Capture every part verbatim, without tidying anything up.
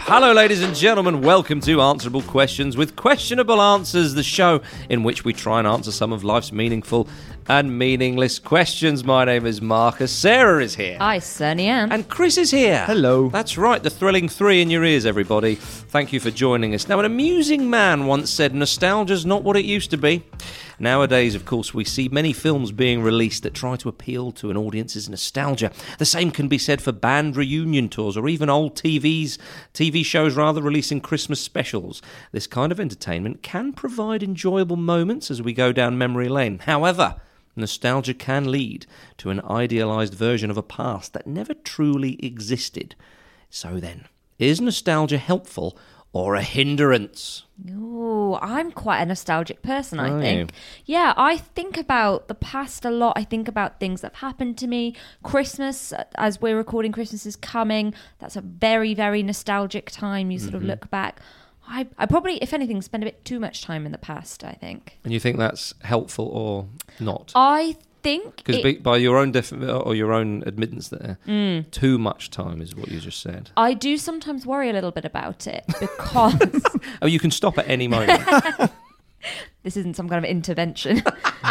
Hello, ladies and gentlemen. Welcome to Answerable Questions with Questionable Answers, the show in which we try and answer some of life's meaningful and meaningless questions. My name is Marcus. Sarah is here. Hi, Sunny Ann. And Chris is here. Hello. That's right, the thrilling three in your ears, everybody. Thank you for joining us. Now, an amusing man once said, nostalgia's not what it used to be. Nowadays, of course, we see many films being released that try to appeal to an audience's nostalgia. The same can be said for band reunion tours or even old T Vs, T V shows rather, releasing Christmas specials. This kind of entertainment can provide enjoyable moments as we go down memory lane. However, nostalgia can lead to an idealised version of a past that never truly existed. So then, is nostalgia helpful or a hindrance? Oh, I'm quite a nostalgic person, I Are think. you? Yeah, I think about the past a lot. I think about things that have happened to me. Christmas, as we're recording, Christmas is coming. That's a very, very nostalgic time. You sort of look back. I, I probably, if anything, spend a bit too much time in the past, I think. And you think that's helpful or not? I think... Because it- by your own def- or your own admittance there, mm. too much time is what you just said. I do sometimes worry a little bit about it because... Oh, you can stop at any moment. This isn't some kind of intervention.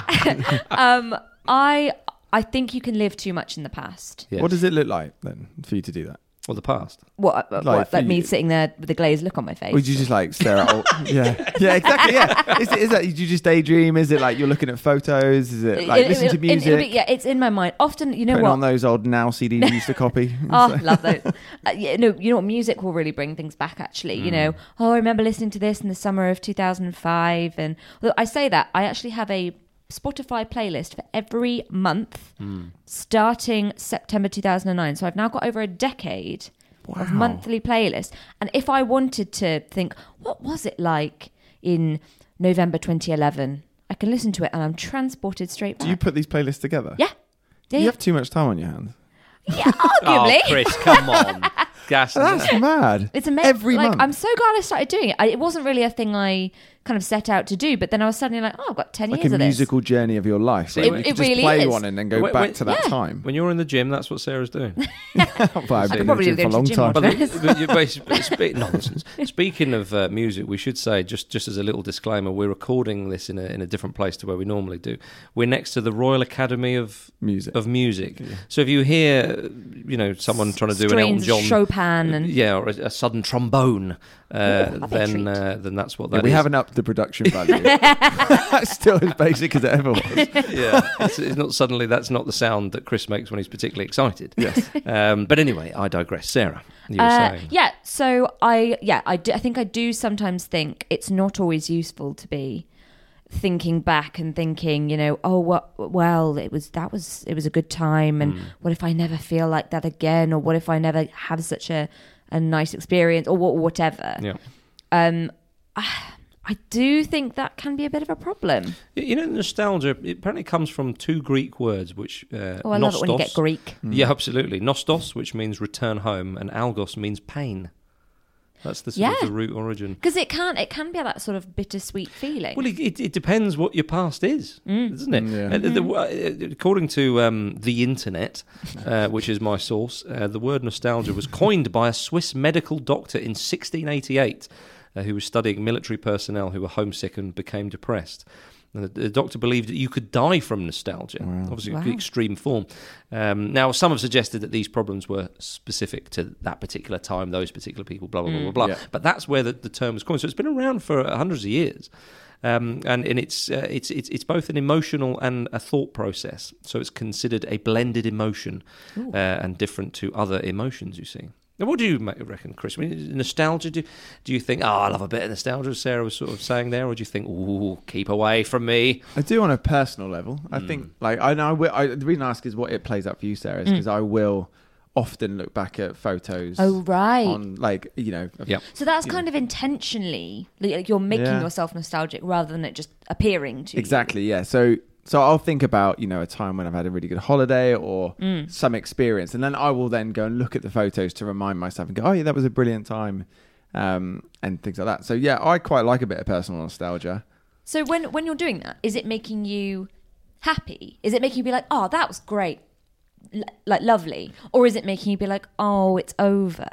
um, I I think you can live too much in the past. Yes. What does it look like then for you to do that? Or the past? What, uh, Like what, for like me you- sitting there with a glazed look on my face? Or do you just like stare at old... yeah, yeah, exactly, yeah. Is, it, is that, do you just daydream? Is it like you're looking at photos? Is it like It- listen it- to it- music? it'll be- yeah, it's in my mind. Often, you know Putting what? on those old Now C Ds you used to copy? Oh, love those. Uh, yeah, no, you know what? Music will really bring things back, actually. Mm. You know, oh, I remember listening to this in the summer of two thousand five. And look, I say that, I actually have a Spotify playlist for every month Mm. starting September two thousand nine. So I've now got over a decade of Wow. monthly playlists. And if I wanted to think, what was it like in November twenty eleven? I can listen to it and I'm transported straight back. Do you put these playlists together? Yeah. Yeah, You yeah. have too much time on your hands. Yeah, arguably. Oh, Chris, come on. Gas. That's mad. It's amazing. Every like, month. I'm so glad I started doing it. I, it wasn't really a thing I kind of set out to do, but then I was suddenly like, oh, I've got ten like years a of this. musical journey of your life. See, Right? it- you it could just really play is. one and then go When- back when- to that yeah. time. When you're in the gym, that's what Sarah's doing. Well, I've I been could probably in the go gym for a to long the gym time. more. But you basically, spe- nonsense. Speaking of uh, music, we should say, just, just as a little disclaimer, we're recording this in a, in a different place to where we normally do. We're next to the Royal Academy of Music. Of music. So if you hear, you know, someone trying to do an Elton Strains John... Chopin and Yeah, or a, a sudden trombone, uh, Ooh, that'd be a then treat. uh, then that's what that Yeah, we is. haven't upped the production value. That's still as basic as it ever was. Yeah, it's, it's not suddenly. That's not the sound that Chris makes when he's particularly excited. Yes. Um, but anyway, I digress. Sarah, you were Uh, saying. yeah, so I yeah I, do, I think I do sometimes think it's not always useful to be thinking back and thinking, you know, oh what well it was that was it was a good time, and what if I never feel like that again, or what if I never have such a, a nice experience, or wha- whatever. Yeah. Um, I, I do think that can be a bit of a problem. You know, nostalgia, it apparently comes from two Greek words, which... Uh, Oh, I love it when you nostos- get Greek. Yeah, absolutely. Nostos, which means return home, and algos means pain. That's the sort Yeah. of the root origin. Because it can it can be that sort of bittersweet feeling. Well, it, it, it depends what your past is, doesn't it? Yeah. Uh, the- the- uh, according to um, the internet, uh, which is my source, uh, the word nostalgia was coined by a Swiss medical doctor in sixteen eighty-eight uh, who was studying military personnel who were homesick and became depressed. And the, the doctor believed that you could die from nostalgia, obviously Wow. extreme form. Um, now, some have suggested that these problems were specific to that particular time, those particular people, blah, blah, blah, blah, blah. Yeah. But that's where the, the term was coined. So it's been around for uh, hundreds of years. Um, and and it's, uh, it's it's it's both an emotional and a thought process. So it's considered a blended emotion uh, and different to other emotions, you see. Now, what do you ma- reckon, Chris? I mean, nostalgia, do, do you think, oh, I love a bit of nostalgia, as Sarah was sort of saying there, or do you think, ooh, keep away from me? I do on a personal level. I think, like, I know I will, I, the reason I ask is what it plays out for you, Sarah, is because I will often look back at photos. Oh, right. On, like, you know. of- Yep. So that's you kind know. of intentionally, like you're making Yeah. yourself nostalgic rather than it just appearing to you. Exactly, yeah. So so I'll think about, you know, a time when I've had a really good holiday or some experience, and then I will then go and look at the photos to remind myself and go, oh yeah, that was a brilliant time, um, and things like that. So yeah, I quite like a bit of personal nostalgia. So when when you're doing that, is it making you happy? Is it making you be like, oh, that was great, L- like lovely, or is it making you be like, oh, it's over?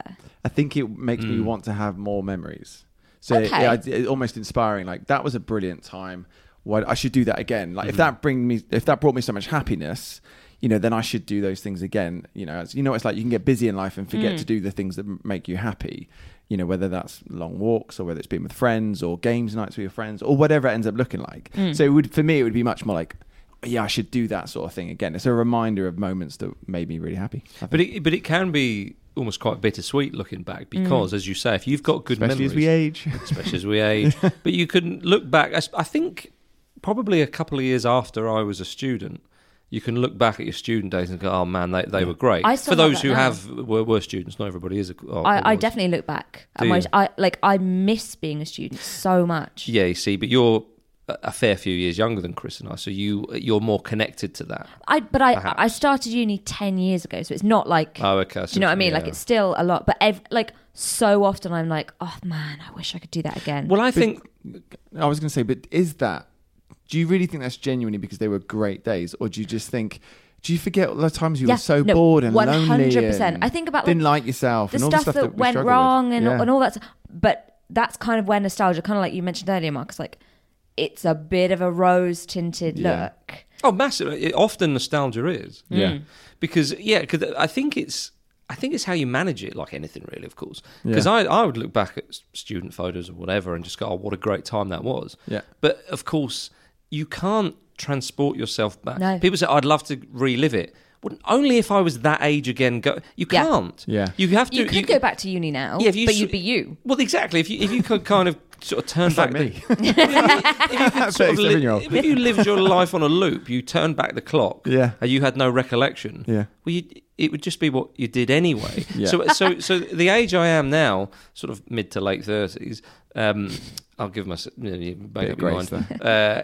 I think it makes Mm. me want to have more memories. So Okay. yeah, it, it almost inspiring. Like that was a brilliant time. What I should do that again. Like Mm-hmm. if that bring me, if that brought me so much happiness, you know, then I should do those things again. You know, it's, you know, it's like you can get busy in life and forget Mm. to do the things that m- make you happy. You know, whether that's long walks or whether it's being with friends or games nights with your friends or whatever it ends up looking like. Mm. So it would, for me, it would be much more like, yeah, I should do that sort of thing again. It's a reminder of moments that made me really happy. I But think. it, but it can be almost quite bittersweet looking back because, as you say, if you've got good Especially memories, as we age. especially as we age, but you can look back. I s- I think probably a couple of years after I was a student, you can look back at your student days and go, "Oh man, they they were great." I still For have those that who now. have were, were students, not everybody is. A, oh, I, I was. definitely look back at Do my you? I like I miss being a student so much. Yeah, you see, but you're a a fair few years younger than Chris and I, so you you're more connected to that. I but I Perhaps. I started uni ten years ago, so it's not like Oh, okay. do you know what I mean? Like Yeah. it's still a lot, but ev- like so often I'm like, oh man, I wish I could do that again. Well, I But- think I was going to say, but is that, do you really think that's genuinely because they were great days? Or do you just think, do you forget all the times you Yeah, were so no, bored and one lonely hundred percent. and I think about didn't like like yourself the and all stuff, the stuff that, that, we went struggle wrong with? and, Yeah. and all that stuff. But that's kind of where nostalgia, kind of like you mentioned earlier, Marcus, like it's a bit of a rose tinted Yeah. look. oh, massive. It, often nostalgia is. Yeah. Mm. Because yeah, because I think it's I think it's how you manage it, like anything really, of course. Because Yeah. I I would look back at s- student photos or whatever and just go, oh, what a great time that was. Yeah. But of course, you can't transport yourself back. No. People say, I'd love to relive it. Well, only if I was that age again. Go, you Yeah. can't. Yeah. You have to. You could go back to uni now, Yeah, if you but s- you'd be you. Well, exactly. If you if you could kind of sort of turn That's back like the- me. if you could sort of li- thirty-seven-year-old. if you lived your life on a loop, you turned back the clock, Yeah. and you had no recollection. Yeah. Well, you, it would just be what you did anyway. Yeah. So, so, so the age I am now, sort of mid to late thirties, um, I'll give myself you know, you make Bit up of your grace mind. Uh,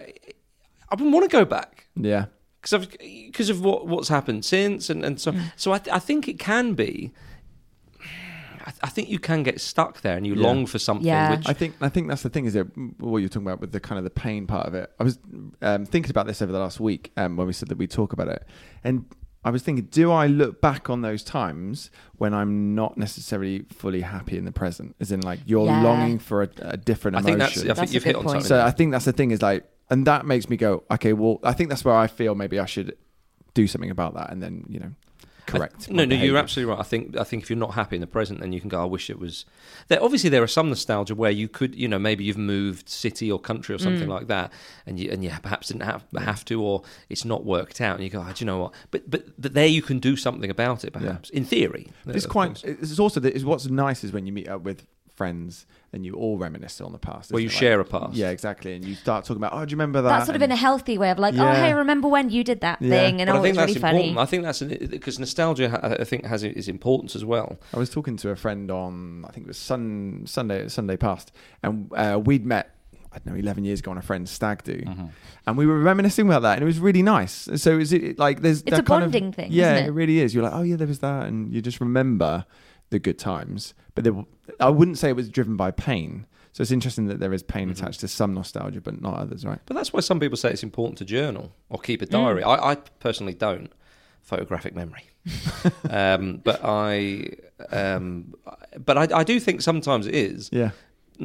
I wouldn't want to go back Yeah. because because of what what's happened since, and, and so so I, th- I think it can be. I, th- I think you can get stuck there, and you Yeah. long for something. Yeah. Which I think I think that's the thing, is it what you're talking about with the kind of the pain part of it. I was um, thinking about this over the last week um, when we said that we'd talk about it, and I was thinking, do I look back on those times when I'm not necessarily fully happy in the present, as in like you're Yeah. longing for a, a different I emotion? think that's. I That's think a you've good hit on point. something. So I think that's the thing, is like, and that makes me go, okay, well, I think that's where I feel maybe I should do something about that, and then you know, correct. I, my no, no, you're behaviour. absolutely right. I think I think if you're not happy in the present, then you can go, I wish it was. There, obviously, there are some nostalgia where you could, you know, maybe you've moved city or country or something like that, and you and you perhaps didn't have have to, or it's not worked out, and you go, oh, do you know what? But but but there you can do something about it, perhaps in theory. It's of quite. course. It's also that is what's nice is when you meet up with friends and you all reminisce on the past. Where isn't you it? Like- share a past. Yeah, exactly. And you start talking about, oh, do you remember that? That's sort of in And- a healthy way of like, oh, Yeah. hey, remember when you did that Yeah. thing? And But oh, I think it's that's really important. funny. I think that's because nostalgia, ha- I think, has its importance as well. I was talking to a friend on, I think it was sun, Sunday, Sunday past, and uh, we'd met, I don't know, eleven years ago on a friend's stag do, Mm-hmm. and we were reminiscing about that, and it was really nice. So is it like there's It's that a kind of- bonding thing, Yeah, isn't it? really is. You're like, oh yeah, there was that, and you just remember the good times. But there, I wouldn't say it was driven by pain. So it's interesting that there is pain Mm-hmm. attached to some nostalgia, but not others, right? But that's why some people say it's important to journal or keep a Mm. diary. I, I personally don't. Photographic memory, um, but I, um, but I, I do think sometimes it is. Yeah.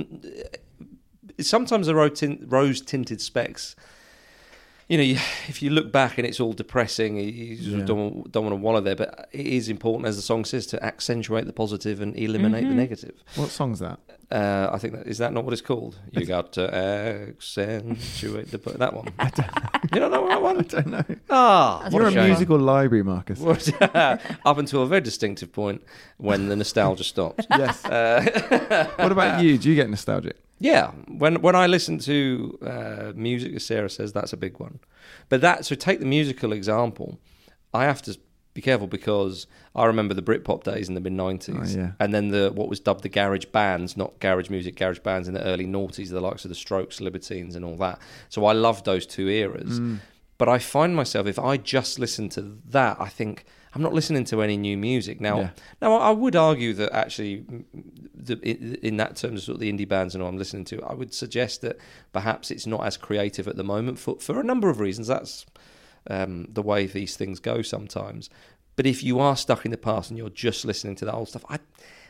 Sometimes the rose tint, rose tinted specs. You know, you, if you look back and it's all depressing, you, you sort Yeah. of don't, don't want to wallow there. But it is important, as the song says, to accentuate the positive and eliminate Mm-hmm. the negative. What song's that? Uh, I think that is that not what it's called? You got to accentuate the that one. You don't know that one? I don't know. Ah, That's what You're a a shame. musical library, Marcus. What- Up until a very distinctive point when the nostalgia stopped. Yes. Uh, What about you? Do you get nostalgic? Yeah, when when I listen to uh, music, as Sarah says, that's a big one. But that, so take the musical example, I have to be careful because I remember the Britpop days in the mid nineties, Oh, yeah. and then the what was dubbed the garage bands, not garage music, garage bands in the early noughties, the likes of the Strokes, Libertines, and all that. So I loved those two eras. Mm. But I find myself, if I just listen to that, I think I'm not listening to any new music now. Yeah. Now, I would argue that actually, mm, the, in, in that terms of sort of the indie bands and all I'm listening to, I would suggest that perhaps it's not as creative at the moment for for a number of reasons. That's um, the way these things go sometimes. But if you are stuck in the past and you're just listening to that old stuff, I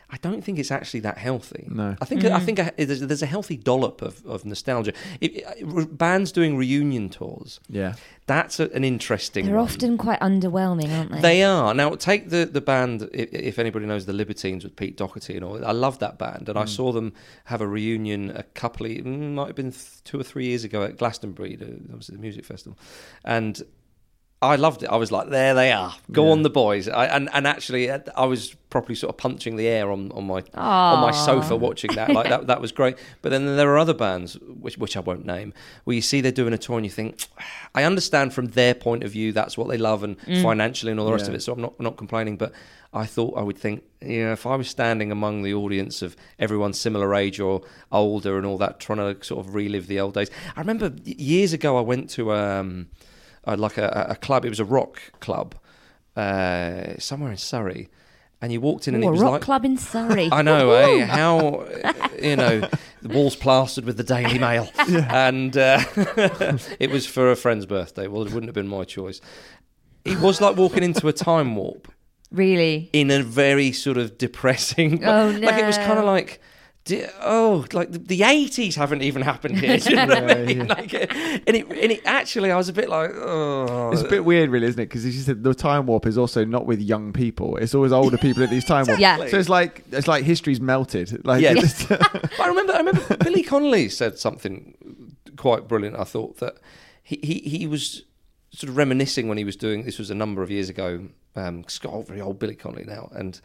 I don't think it's actually that healthy. No. I think I think there's, there's a healthy dollop of, of nostalgia. It, it, bands doing reunion tours. Yeah. That's a, an interesting. They're one. often quite underwhelming, aren't they? They are. Now, take the, the band, if, if anybody knows the Libertines with Pete Doherty and all. I love that band, and mm. I saw them have a reunion a couple of, might have been two or three years ago at Glastonbury, the, obviously the music festival, and I loved it. I was like, there they are. Go yeah. on, the boys. I, and and actually, I was properly sort of punching the air on, on my Aww. on my sofa watching that. Like that, that was great. But then there are other bands, which which I won't name, where you see they're doing a tour and you think, I understand from their point of view that's what they love and mm. financially and all the rest yeah. of it. So I'm not I'm not complaining. But I thought I would think, yeah, if I was standing among the audience of everyone similar age or older and all that, trying to sort of relive the old days. I remember years ago I went to. Um, Uh, like a, a club, it was a rock club uh, somewhere in Surrey, and you walked in and Ooh, it was a rock like club in Surrey. I know, eh? How you know the walls plastered with the Daily Mail, yeah. and uh, it was for a friend's birthday. Well, it wouldn't have been my choice. It was like walking into a time warp, really, in a very sort of depressing. Oh no! Like it was kind of like. Oh, like the, the eighties haven't even happened here. Do you know what I mean? Yeah. Like, and it, and it actually, I was a bit like, oh. It's a bit weird, really, isn't it? Because as you said, the time warp is also not with young people. It's always older people at these time warps. Yeah. So it's like it's like history's melted. Like, yeah. I remember, I remember Billy Connolly said something quite brilliant. I thought that he, he, he was sort of reminiscing when he was doing this was a number of years ago. Um, it's got very old Billy Connolly now, and.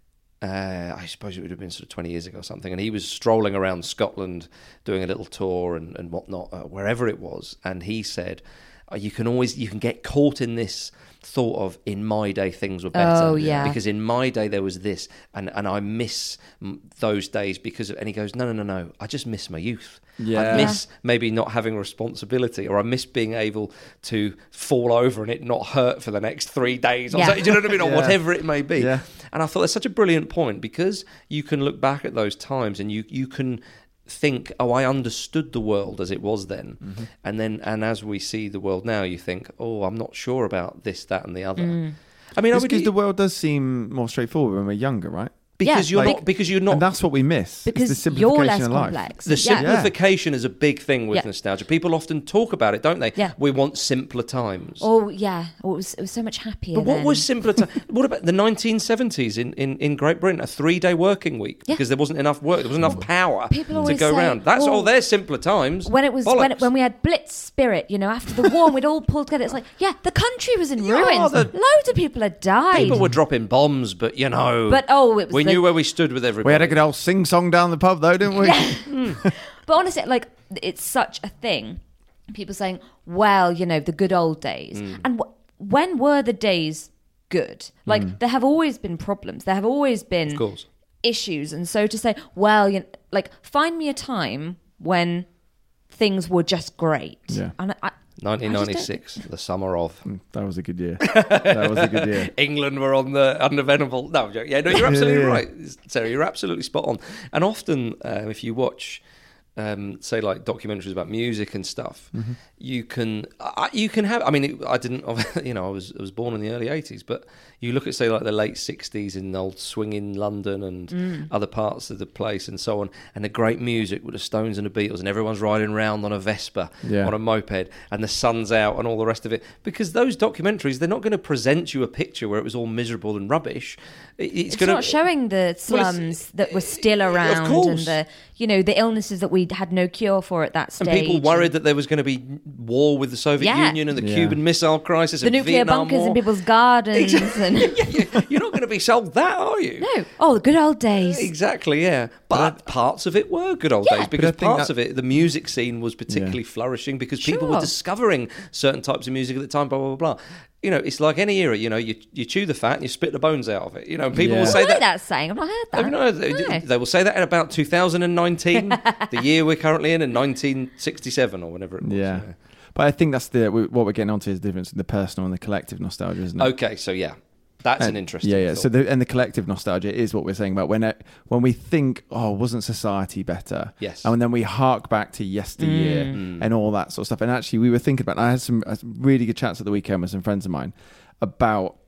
Uh, I suppose it would have been sort of twenty years ago or something, and he was strolling around Scotland doing a little tour and, and whatnot, uh, wherever it was, and he said, uh, you can always, you can get caught in this thought of, in my day things were better, oh, yeah. because in my day there was this, and, and I miss those days because of, and he goes, no, no, no, no, I just miss my youth. Yeah. I miss maybe not having responsibility, or I miss being able to fall over and it not hurt for the next three days. Or Yeah. so, do you know what I mean? Or Yeah. whatever it may be. Yeah. And I thought that's such a brilliant point, because you can look back at those times and you, you can think, oh, I understood the world as it was then. Mm-hmm. And then, and as we see the world now, you think, oh, I'm not sure about this, that and the other. Mm. I mean, I would, because the world does seem more straightforward when we're younger, right? Because Yeah. you're Like- not. Because you're not. And that's what we miss. because it's the you're simplification less of life. complex. The Yeah. simplification is a big thing with Yeah. nostalgia. People often talk about it, don't they? Yeah. We want simpler times. Oh yeah, oh, it was it was so much happier. But what then. was simpler time? What about the nineteen seventies in, in, in Great Britain? A three-day working week Yeah. because there wasn't enough work, there wasn't enough power People to always go say, around. That's well, all. They're simpler times. when it was when, Bollocks. when we had Blitz spirit, you know, after the war, and we'd all pulled together. It's like, yeah, the country was in Yeah, ruins. the- Loads of people had died. People were dropping bombs, but you know, but oh, it was we the, knew where we stood with everybody. We had a good old sing-song down the pub, though, didn't we? But honestly, like, it's such a thing. People saying, well, you know, the good old days. Mm. And w- when were the days good? Like, Mm. there have always been problems. There have always been Of course. issues. And so to say, well, you know, like, find me a time when things were just great. Yeah. And I, nineteen ninety-six, the summer of. That was a good year. That was a good year. England were on the uneventful. No, I'm joking. Yeah, no, you're absolutely Yeah, yeah. right, Sarah. You're absolutely spot on. And often, uh, if you watch, um, say, like documentaries about music and stuff, Mm-hmm. you can, I, you can have. I mean, it, I didn't. You know, I was I was born in the early eighties, but you look at, say, like the late sixties in old swinging London and Mm. other parts of the place and so on, and the great music with the Stones and the Beatles, and everyone's riding around on a Vespa, Yeah. on a moped, and the sun's out and all the rest of it. Because those documentaries, they're not going to present you a picture where it was all miserable and rubbish. It- It's, it's going not showing the Well, it's- slums that were still around and course. the, you know, the illnesses that we had no cure for at that stage. And people worried that there was going to be war with the Soviet Yeah. Union and the Yeah. Cuban Missile Crisis the and nuclear Vietnam bunkers War. in people's gardens. And Yeah, you- you're not going to be sold that, are you? no, oh, the good old days. Exactly, yeah. But parts of it were good old Yeah. days because But I think parts that- of it, the music scene was particularly flourishing because people were Sure. discovering certain types of music at the time, blah, blah, blah, blah. You know, it's like any era, you know, you you chew the fat and you spit the bones out of it. You know, and people Yeah. will I say like that. that saying. I've not heard that. I know, they, No. they will say that in about two thousand nineteen, the year we're currently in, in nineteen sixty-seven or whenever it was. Yeah. you know. But I think that's the what we're getting onto is the difference in the personal and the collective nostalgia, isn't it? Okay, so yeah, that's an And- interesting Yeah, yeah. thought. So the and the collective nostalgia is what we're saying about when it, when we think, oh, wasn't society better? Yes. And then we hark back to yesteryear Mm. and all that sort of stuff. And actually, we were thinking about. I had some, I had some really good chats at the weekend with some friends of mine about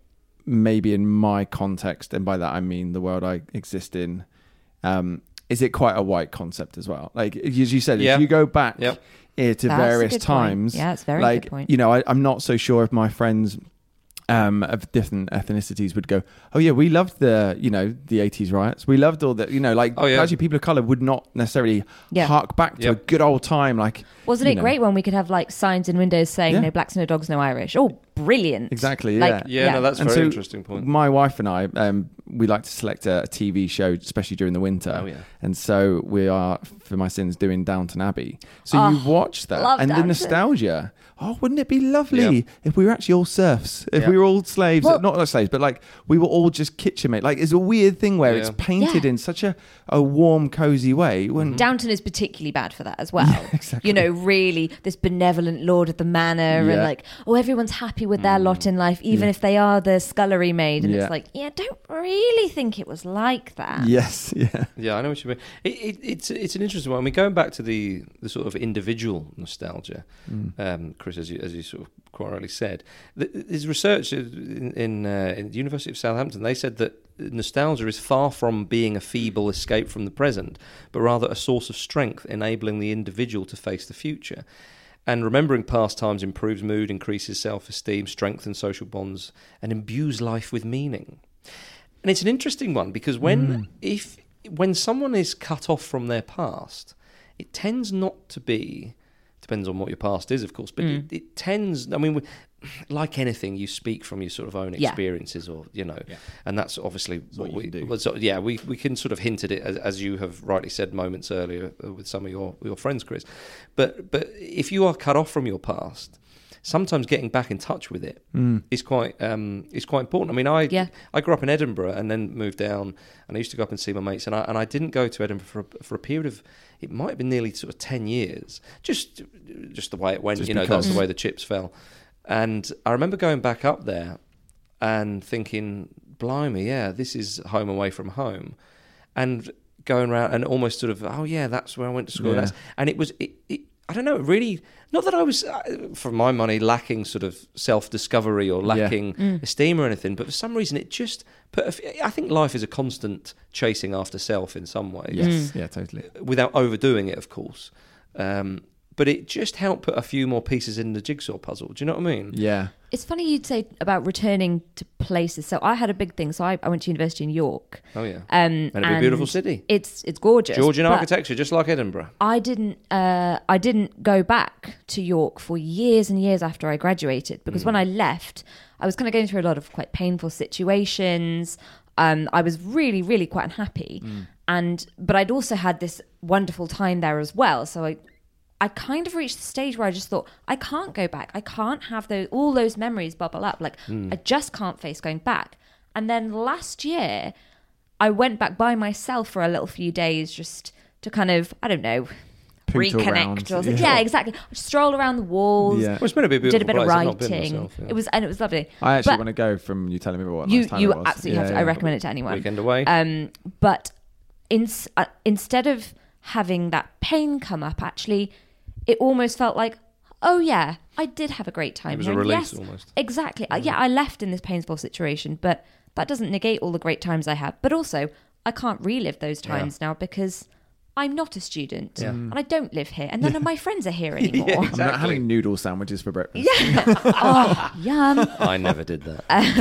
maybe in my context, and by that I mean the world I exist in, um, is it quite a white concept as well? Like as you said, Yeah. if you go back Yep. here to That's a various good point. times, Yeah, it's a very like good point. you know, I, I'm not so sure if my friends um, of different ethnicities would go, oh yeah, we loved the, you know, the eighties riots. We loved all the, you know, like Oh, yeah. actually people of color would not necessarily Yeah. hark back to Yep. a good old time. Like, Wasn't you it know. great when we could have like signs in windows saying Yeah. no blacks, no dogs, no Irish? Oh, brilliant. Exactly, Like, Yeah, no, that's a And very so interesting point. My wife and I, um, we like to select a, a T V show, especially during the winter. Oh, yeah. And so we are, for my sins, doing Downton Abbey. So Oh, you watch that love and the Downton. nostalgia. Oh, wouldn't it be lovely Yeah. if we were actually all serfs? If Yeah. we were all slaves? Well- not, not slaves, but like we were all just kitchen mate. Like it's a weird thing where Yeah. it's painted Yeah. in such a, a warm, cozy way. When Downton is particularly bad for that as well. exactly. You know, really, this benevolent lord of the manor, and Yeah. like, oh, everyone's happy with their lot in life, even Yeah. if they are the scullery maid. And Yeah. it's like, yeah, don't really think it was like that. Yes, yeah. Yeah, I know what you mean. It, it, it's it's an interesting one. I mean, going back to the, the sort of individual nostalgia, um, Chris, as you as you sort of quite rightly said, th- there's research in in, uh, in the University of Southampton. They said that nostalgia is far from being a feeble escape from the present, but rather a source of strength, enabling the individual to face the future. And remembering past times improves mood, increases self-esteem, strengthens social bonds, and imbues life with meaning. And it's an interesting one because when if when someone is cut off from their past, it tends not to be, depends on what your past is, of course, but it, it tends, I mean, we- like anything, you speak from your sort of own Yeah. experiences or, you know, and that's obviously what, what you we, can do. well, so, yeah, we, we can sort of hint at it, as, as you have rightly said moments earlier uh, with some of your, your friends, Chris. But, but if you are cut off from your past, sometimes getting back in touch with it is quite um, is quite important. I mean, I Yeah. I grew up in Edinburgh and then moved down, and I used to go up and see my mates, and I and I didn't go to Edinburgh for a, for a period of, it might have been nearly sort of ten years, just just the way it went. Just you know, because. that's the way the chips fell. And I remember going back up there and thinking, blimey, yeah, this is home away from home, and going around and almost sort of, oh yeah, that's where I went to school. Yeah. That's, and it was, it, it, I don't know, really, not that I was, uh, for my money, lacking sort of self-discovery or lacking esteem or anything, but for some reason it just put, a f- I think life is a constant chasing after self in some ways, Yes, yeah, totally. without overdoing it, of course. Um, but it just helped put a few more pieces in the jigsaw puzzle. Do you know what I mean? Yeah. It's funny you'd say about returning to places. So I had a big thing. So I, I went to university in York. Oh yeah, Um, and it'd be a beautiful city. It's it's gorgeous. Georgian but architecture, just like Edinburgh. I didn't uh, I didn't go back to York for years and years after I graduated because when I left, I was kind of going through a lot of quite painful situations. Um, I was really, really quite unhappy, and but I'd also had this wonderful time there as well. So I. I kind of reached the stage where I just thought, I can't go back. I can't have those all those memories bubble up. Like, I just can't face going back. And then last year, I went back by myself for a little few days just to kind of, I don't know, Poot reconnect. around, Or something. yeah. Yeah, exactly. Stroll around the walls. Yeah. Well, it's meant to be a beautiful Did a bit of place. I've not been writing. myself, yeah. It was and it was lovely. I actually But want to go from you telling me what you nice time you it was. absolutely have to. Yeah, I yeah. recommend it to anyone. Weekend away. Um, but in, uh, instead of having that pain come up, actually, it almost felt like, oh yeah, I did have a great time. It was here. a And release yes, almost. Exactly. Uh, yeah, I left in this painful situation, but that doesn't negate all the great times I had. But also, I can't relive those times now because I'm not a student Yeah. and I don't live here, and none of my friends are here anymore. Yeah, I'm exactly. not having noodle sandwiches for breakfast. Yeah. Oh, yum. I never did that.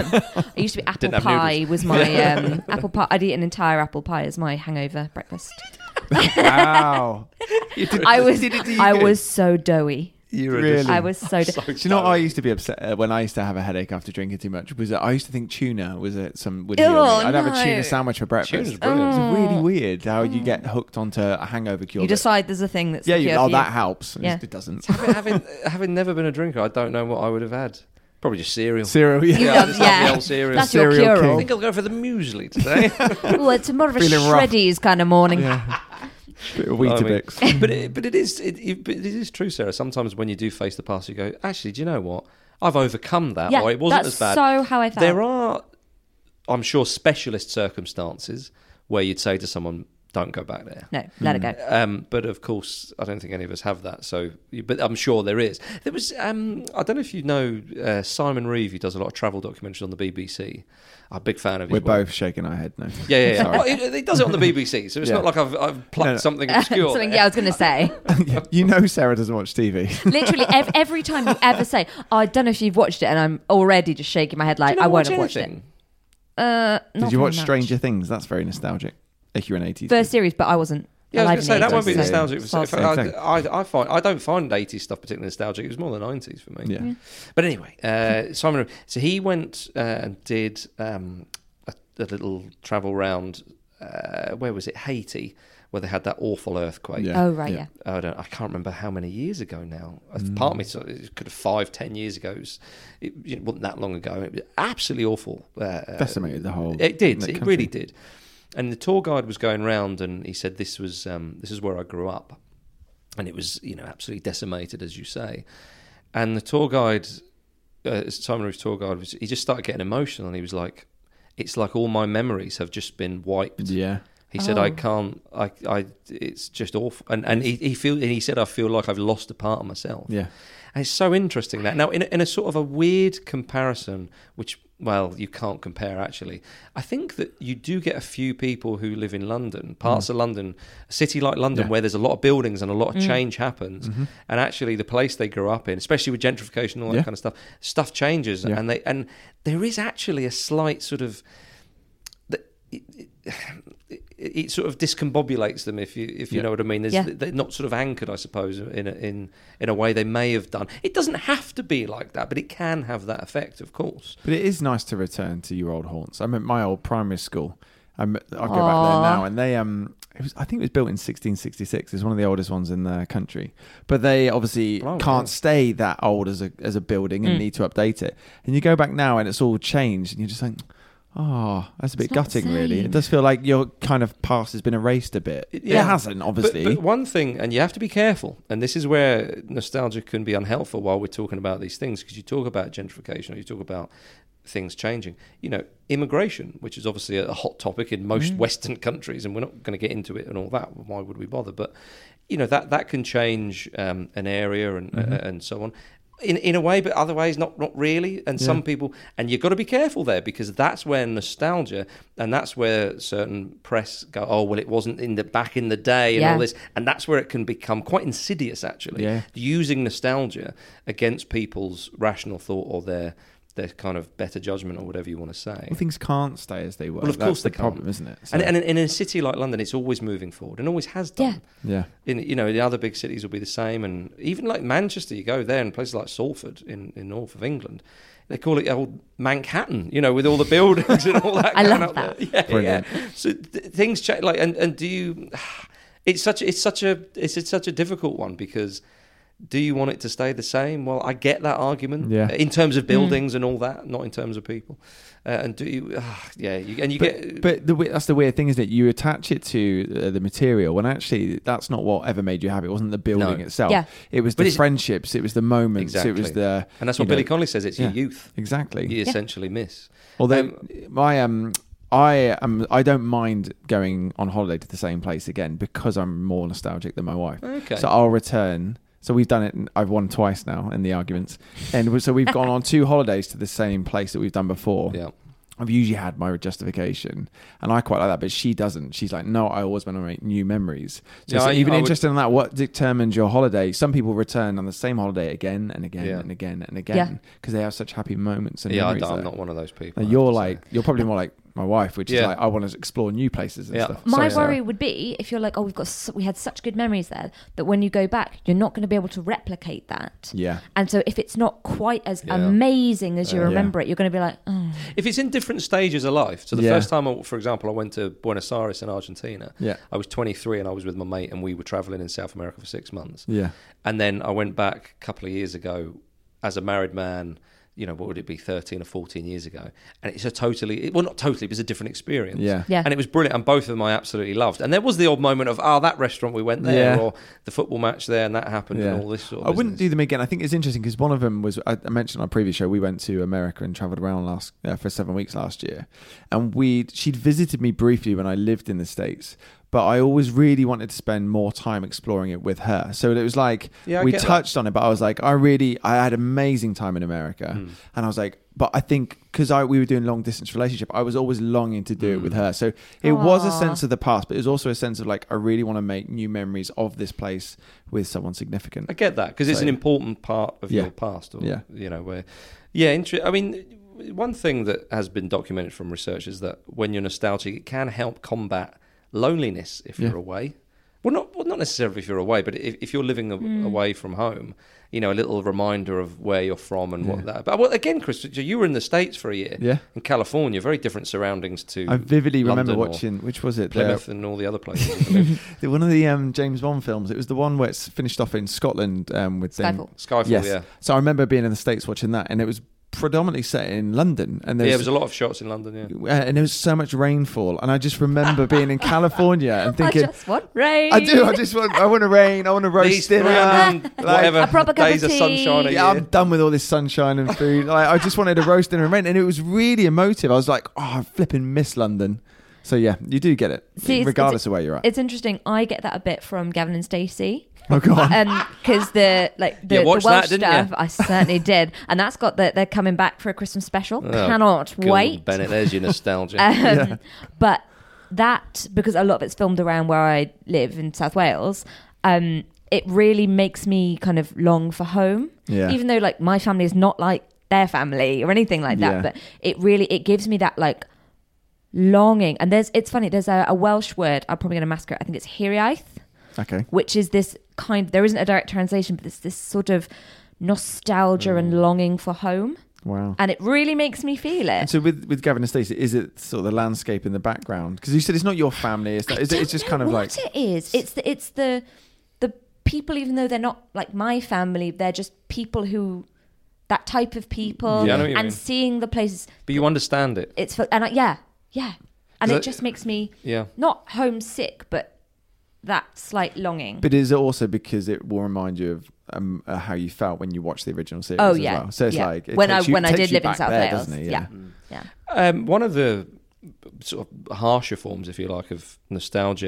I used to be apple Didn't have pie noodles. was my um, apple pie. I'd eat an entire apple pie as my hangover breakfast. Wow. I was I was so doughy. You're Really? I was so. Do- Do you know what I used to be upset uh, when I used to have a headache after drinking too much? Was that I used to think tuna was it some would heal me. Ew, I'd have a no. tuna sandwich for breakfast. Tuna's It's brilliant. really weird how you get hooked onto a hangover cure. you that- decide there's a thing that's yeah, the you, cure oh, for you. that helps. Yeah. It doesn't. having, having having never been a drinker, I don't know what I would have had. Probably just cereal. Cereal, yeah. You Yeah, love- just have the yeah. old cereal. That's your Cereal cure king. I all. think I'll go for the muesli today. Oh, it's more of a Feeling rough. shreddies kind of morning. Yeah. Bit of I mean, Weetabix. but it, but it is it, it, but it is true, Sarah. Sometimes when you do face the past, you go, actually, do you know what? I've overcome that. Yeah, or it wasn't that's as bad. so how I felt. There are, I'm sure, specialist circumstances where you'd say to someone, don't go back there. No, let it go. Um, but of course, I don't think any of us have that. So, but I'm sure there is. There was. Um, I don't know if you know uh, Simon Reeve, who does a lot of travel documentaries on the B B C. I'm a big fan of his We're work. both shaking our head no. Yeah, yeah, yeah. Sorry. Well, he, he does it on the B B C, so it's Yeah. not like I've, I've plucked No, no. something obscure. Something, there. yeah, I was going to say. You know Sarah doesn't watch T V. Literally, ev- every time you ever say, oh, I don't know if you've watched it, and I'm already just shaking my head Do like, you never I won't watch have watched anything? it. Uh, not Did you very watch much. Stranger Things? That's very nostalgic. If you're an eighties. First series, but I wasn't. Yeah, I alive was going in to say the that eighties, won't be so- nostalgic. so- If I, I, I find I don't find eighties stuff particularly nostalgic. It was more the nineties for me. Yeah. But anyway, uh, Simon. So he went uh, and did um, a, a little travel round. Uh, where was it? Haiti, where they had that awful earthquake. Yeah. Oh, right, yeah. I don't. I can't remember how many years ago now. Mm. Part of me, so it could have five, ten years ago. It, was, it, it wasn't that long ago. It was absolutely awful. Uh, Decimated the whole. It did. the It country. really did. And the tour guide was going round, and he said, "This was um, this is where I grew up," and it was, you know, absolutely decimated, as you say. And the tour guide, uh, Simon Reeve's tour guide, was, he just started getting emotional, and he was like, "It's like all my memories have just been wiped." Yeah. He said, Oh. "I can't. I. I. It's just awful." And and he, he feel. And he said, "I feel like I've lost a part of myself." Yeah. And it's so interesting that now in a, in a sort of a weird comparison, which, well, you can't compare actually. I think that you do get a few people who live in London, parts Mm. of London, a city like London, Yeah. where there's a lot of buildings and a lot of Mm. change happens, Mhm. and actually the place they grew up in, especially with gentrification and all that Yeah. kind of stuff, stuff changes, Yeah. and they and there is actually a slight sort of. It, it, it, it sort of discombobulates them, if you if you Yeah. know what I mean. There's, Yeah. They're not sort of anchored, I suppose, in a, in in a way they may have done. It doesn't have to be like that, but it can have that effect, of course. But it is nice to return to your old haunts. I'm at my old primary school. I'm, I'll go back Aw. there now, and they um, it was I think it was built in sixteen sixty-six. It's one of the oldest ones in the country. But they obviously Oh, can't yeah. stay that old as a as a building and Mm. need to update it. And you go back now, and it's all changed, and you're just like, oh, that's a bit It's not the gutting, really. same. It does feel like your kind of past has been erased a bit. It- It, yeah. hasn't, obviously. But, but one thing, and you have to be careful, and this is where nostalgia can be unhelpful while we're talking about these things, because you talk about gentrification, or you talk about things changing. You know, immigration, which is obviously a hot topic in most Mm. Western countries, and we're not going to get into it and all that. Why would we bother? But you know, that that can change um, an area and Mhm. uh, and so on. In in a way, but other ways not not really. And Yeah. some people, and you've got to be careful there, because that's where nostalgia, and that's where certain press go, oh well, it wasn't in the back in the day and Yeah. all this, and that's where it can become quite insidious, actually. Yeah. Using nostalgia against people's rational thought or their their kind of better judgment, or whatever you want to say. Well, things can't stay as they were. Well, of That's course the they can't. problem, isn't it? So, And, and in a city like London, it's always moving forward, and always has done. Yeah. yeah. In you know, the other big cities will be the same, and even like Manchester, you go there, and places like Salford in, in north of England, they call it old Manhattan, you know, with all the buildings and all that. I going love up that. there. Yeah, Brilliant. yeah. So th- things change. Like, and, and do you? It's such it's such a it's, it's such a difficult one, because do you want it to stay the same? Well, I get that argument. Yeah. In terms of buildings and all that, not in terms of people. Uh, and do you? Uh, yeah, you, and you but, get. but the, we- that's the weird thing, is that you attach it to uh, the material, when actually that's not what ever made you happy. It wasn't the building No. itself. Yeah. It was But the it's- friendships. It was the moments. It was Exactly. the. and that's you what know, Billy Connolly says. It's yeah. your youth Exactly. you essentially miss. Although Um, my um, I um, I don't mind going on holiday to the same place again, because I'm more nostalgic than my wife. Okay. So I'll return. So we've done it. and I've won twice now in the arguments, and we- so we've gone on two holidays to the same place that we've done before. yeah. I've usually had my justification, and I quite like that, but she doesn't. She's like, no, I always want to make new memories. So Yeah, it's I- even I would- interested in that. What determines your holiday? Some people return on the same holiday again and again Yeah. and again and Yeah. again, because they have such happy moments and Yeah, I memories don't, I'm there. not one of those people. And I you're have to like, say. you're probably more like my wife, which is Yeah. like, I want to explore new places and Yeah. stuff. My Sorry, Sarah. worry would be, if you're like, oh, we've got su- we had such good memories there, that when you go back, you're not going to be able to replicate that. Yeah. And so if it's not quite as Yeah. amazing as you Yeah. remember it, you're going to be like, oh, If it's in different stages of life, so the Yeah. first time, I, for example, I went to Buenos Aires in Argentina, Yeah. I was twenty-three and I was with my mate, and we were traveling in South America for six months. Yeah. And then I went back a couple of years ago as a married man, you know, what would it be, thirteen or fourteen years ago? And it's a totally, well, not totally, but it's a different experience. Yeah. Yeah. And it was brilliant. And both of them I absolutely loved. And there was the odd moment of, oh, that restaurant we went there, Yeah. or the football match there, and that happened, Yeah. and all this sort of I wouldn't business. do them again. I think it's interesting because one of them was, I I mentioned on a previous show, we went to America and travelled around last uh, for seven weeks last year. And we she'd visited me briefly when I lived in the States. but I always really wanted to spend more time exploring it with her. So it was like Yeah, I we get that. touched on it, but I was like, I really, I had amazing time in America, Mm. and I was like, but I think because I we were doing long distance relationship, I was always longing to do it with Mm. her. So it was a Aw. sense of the past, but it was also a sense of like, I really want to make new memories of this place with someone significant. I get that because it's So- an important part of Yeah. your past. Or, Yeah. You know, where, yeah, inter- I mean, one thing that has been documented from research is that when you're nostalgic, it can help combat loneliness if Yeah. you're away. Well, not well, not necessarily if you're away, but if, if you're living a, Mm. away from home, you know, a little reminder of where you're from and Yeah. what that. But well, again, Chris, you were in the States for a year. Yeah. In California, very different surroundings to I vividly remember London or watching, which was it? The- Plymouth and all the other places. I believe. the- one of the um, James Bond films. It was the one where it's finished off in Scotland um, with them- Skyfall. Skyfall, Yes. yeah. So I remember being in the States watching that, and it was predominantly set in London, and there Yeah, there was, was a lot of shots in London, yeah. uh, and there was so much rainfall, and I just remember being in California and thinking, I just want rain. I do, I just want, I want to rain, I want to roast These dinner. three hundred like- whatever A proper cup days of of sunshine a tea. Yeah, year. I'm done with all this sunshine and food. Like, I just wanted a roast dinner and rain, and it was really emotive. I was like, oh, I flipping miss London. So yeah, you do get it, See, it's- regardless it's- of where you're at. It's interesting. I get that a bit from Gavin and Stacey. Oh god. Because the like the, You the watched Welsh that, didn't stuff, you? I certainly did, and that's got that they're coming back for a Christmas special. Oh, Cannot Gilbert wait. Bennett, there's your nostalgia. Um, Yeah. But that, because a lot of it's filmed around where I live in South Wales, um, it really makes me kind of long for home. Yeah. Even though like my family is not like their family or anything like that, Yeah. but it really it gives me that like longing. And there's it's funny. There's a, a Welsh word. I'm probably going to massacre it. I think it's hiriaeth, Okay. which is this kind. There isn't a direct translation, but it's this sort of nostalgia Mm. and longing for home, Wow. and it really makes me feel And it. so with with Gavin and Stacey, is it sort of the landscape in the background? Because you said it's not your family. It's, not, I is it, it's don't just know kind of like what it is. It's the it's the the people, even though they're not like my family, they're just people who that type of people, Yeah, I know what you and mean. seeing the places. But you understand it. It's for, and I, yeah, yeah, and 'Cause it I- just makes me Yeah. not homesick, but that slight longing. But is it also because it will remind you of um, uh, how you felt when you watched the original series? Oh, as yeah. well? So it's Yeah. like it When I- takes you- when I takes did you live in back South there, Wales, doesn't it? yeah. Mm. yeah, Um, one of the sort of harsher forms, if you like, of nostalgia,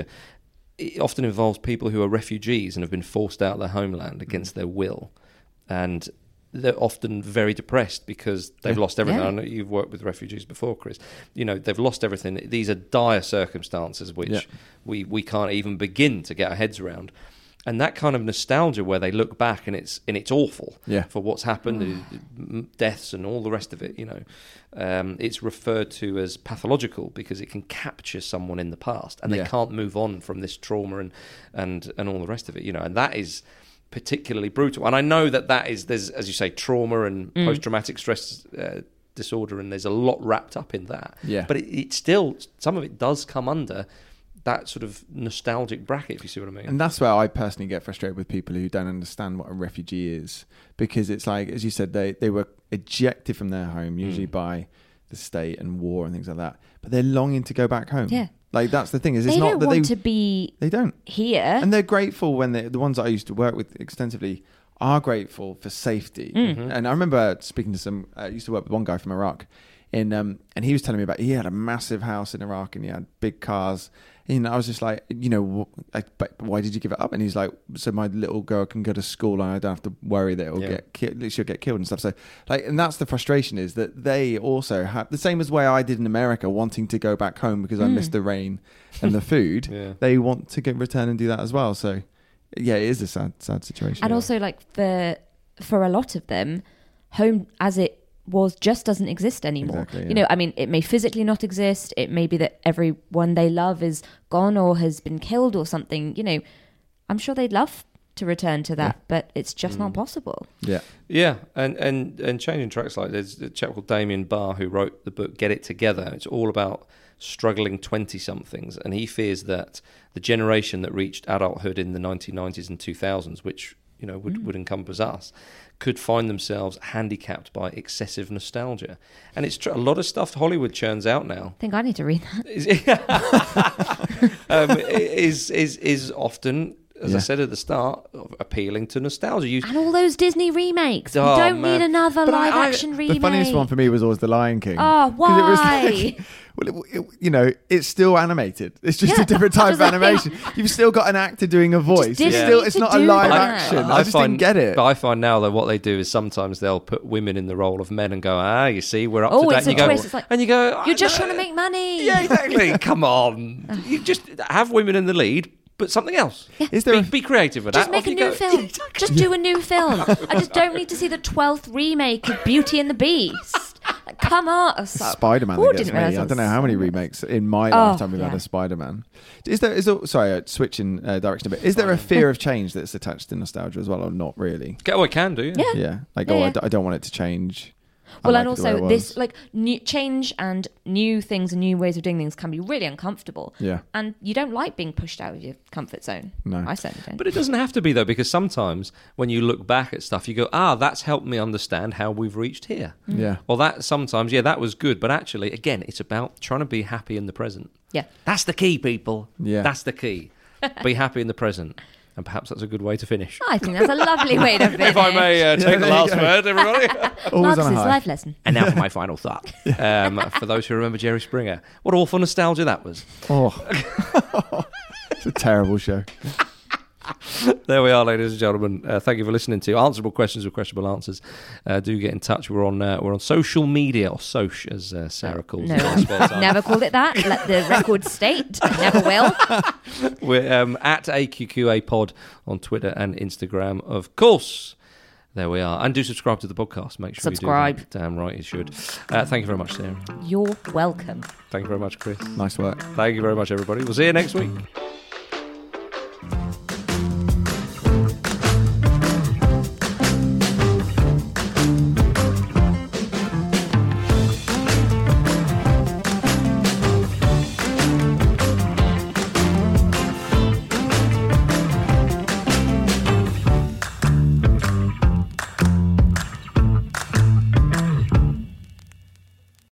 it often involves people who are refugees and have been forced out of their homeland against their will, and they're often very depressed because they've Yeah. lost everything. Yeah. I know you've worked with refugees before, Chris. You know, they've lost everything. These are dire circumstances which Yeah. we, we can't even begin to get our heads around. And that kind of nostalgia where they look back and it's and it's awful Yeah. for what's happened, uh, deaths and all the rest of it, you know. Um, it's referred to as pathological because it can capture someone in the past and Yeah. they can't move on from this trauma and, and, and all the rest of it, you know. And that is particularly brutal. And I know that that is, there's, as you say, trauma and Mm. post-traumatic stress uh, disorder, and there's a lot wrapped up in that. Yeah. But it, it still, some of it does come under that sort of nostalgic bracket, if you see what I mean. And that's where I personally get frustrated with people who don't understand what a refugee is, because it's like, as you said, they, they were ejected from their home, usually Mm. by the state and war and things like that, but they're longing to go back home. Yeah. Like that's the thing is, it's they not don't that want they to be they don't, here. and they're grateful when they, the ones that I used to work with extensively are grateful for safety. Mm. Mhm. And I remember speaking to some, I used to work with one guy from Iraq, in um, and he was telling me about he had a massive house in Iraq and he had big cars. And I was just like, you know, wh- I, but why did you give it up? And he's like, so my little girl can go to school and I don't have to worry that it'll Yeah. get ki- she'll get killed and stuff. So like, and that's the frustration, is that they also have the same as way I did in America, wanting to go back home because I Mm. missed the rain and the food. Yeah. They want to get return and do that as well. So yeah, it is a sad, sad situation. And also, like for for a lot of them, home as it was just doesn't exist anymore. Exactly, yeah. You know, I mean, it may physically not exist. It may be that everyone they love is gone or has been killed or something. You know, I'm sure they'd love to return to that, Yeah. but it's just Mm. not possible. yeah, Yeah, and, and, and changing tracks, like there's a chap called Damien Barr who wrote the book Get It Together. It's all about struggling twenty-somethings, and he fears that the generation that reached adulthood in the nineteen nineties and two thousands, which you know would, Mm. would encompass us, could find themselves handicapped by excessive nostalgia. And it's tr- a lot of stuff Hollywood churns out now. I think I need to read that. is um, is is is often, as Yeah. I said at the start, appealing to nostalgia. You, And all those Disney remakes. Oh, we don't man. need another But I- live I- action the remake. funniest one for me was always The Lion King. Oh, 'Cause it was why? like- Well, it, it, you know, it's still animated. It's just Yeah, a different I type was of like, animation. You've still got an actor doing a voice. didn't It's need still, to it's not a do live that. action. I, just find, didn't get it. But I find now that what they do is sometimes they'll put women in the role of men and go, ah, you see, we're up Oh, to date. it's a and you twist. Go, It's like, and you go, You're "I just know." trying to make money. Yeah, exactly. Come on. You just have women in the lead, but something else. Is there Be, a- be creative with Just that. make Off a you new go. film. Just do a new film. I just don't need to see the twelfth remake of Beauty and the Beast. Like, come on. So, Spider-Man Ooh, that gets didn't me. realise I that don't know was how many so much. remakes in my Oh, lifetime we've had yeah. a Spider-Man. Is there? Is there? Sorry, uh, switching uh, direction a bit. Is there a fear of change that's attached to nostalgia as well, or not really? Oh, it can do. Yeah. Yeah. Yeah, like Yeah, oh, I yeah. d- I don't want it to change. I Well, like and it the way also it this was. like new change and new things and new ways of doing things can be really uncomfortable. Yeah. And you don't like being pushed out of your comfort zone. No. I certainly don't. But it doesn't have to be, though, because sometimes when you look back at stuff, you go, ah, that's helped me understand how we've reached here. Yeah. Or that sometimes, yeah, that was good. But actually, again, it's about trying to be happy in the present. yeah. That's the key, people. Yeah. That's the key. Be happy in the present. And perhaps that's a good way to finish. I think that's a lovely way to finish. If I may uh, take Yeah, the there you last go. word, everybody. Always on a Marx's high. life lesson. And now for my final thought. Um, for those who remember Jerry Springer, what awful nostalgia that was. Oh, it's a terrible show. There we are, ladies and gentlemen. Uh, thank you for listening to Answerable Questions with Questionable Answers. Uh, do get in touch. We're on uh, we're on social media, or Soch, as uh, Sarah calls No, it. in spare time. never called it that. Let the record state. Never will. We're um, at A Q Q A Pod on Twitter and Instagram, of course. There we are. And do subscribe to the podcast. Make sure Subscribe. you do. Damn right you should. Uh, thank you very much, Sarah. You're welcome. Thank you very much, Chris. Nice work. Thank you very much, everybody. We'll see you next week.